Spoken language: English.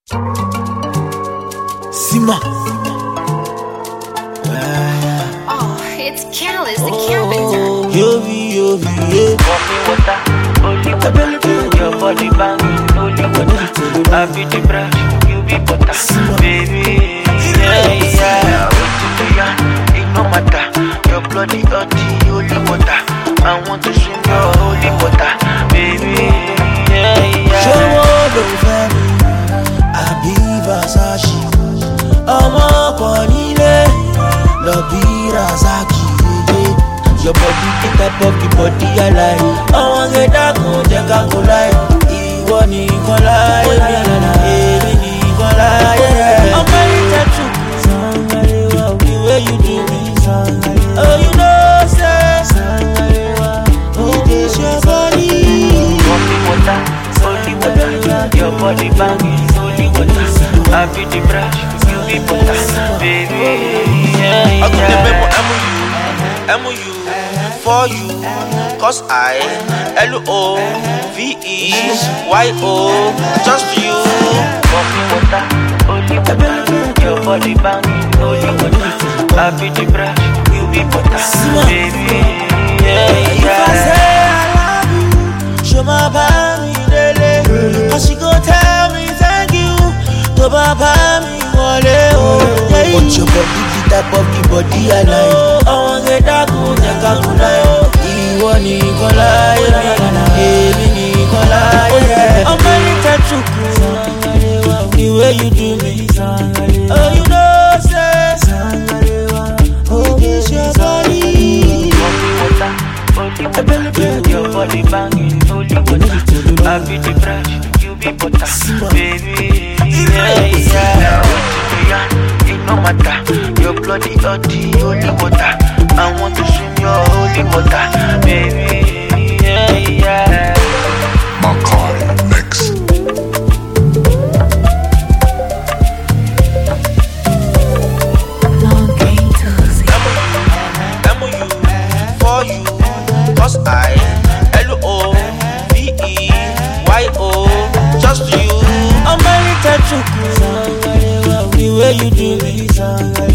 Sima. Oh, it's Callus, the carpenter. Yo, Coffee water, only water. Your body banging, only water. I be the brush, you be butter, baby. Yeah. Waiting to ya, it no matter. Your bloody dirty, only water. I want to swim your holy water, baby. Show all over me. I be Versace. Ọmọ Bonile, love be Razaki. Your body, the type of the body I like. I want get that go, check out go like. Ìwọ nìkan láyé mi, èmi nìkan láyé rẹ̀. Ọmọ ìtẹ́ tù, the way you do me. Oh, you know, say, it is your body. Coffee water, only water. Your body banging, only water. I be the brush, you be butter, baby. I could remember MOU for you, cause I LOVEYO just you. Coffee water, only water. Your body banging, only water. I be the brush, you be butter, baby. If I say I love you, show my body daily. Cause she gon' tell me thank you. To baba mi wole o. But your body the type of the body I like. I want get that good, take a good life. Ìwọ nìkan láyé mi, èmi nìkan láyé rẹ̀. Ọmọ ìtẹ́ tù kù, the way you do me. Oh, you know, say, it is your body. Coffee water, only water. Your body banging, only water. I be the brush, you be butter, baby. Yeah. It no matter. Your bloody dirty, holy water. I want to swim your holy water, baby. Yeah. Makai Mix. MOU for you, cause I LOVEYO just you. I'm ready to the way you do me.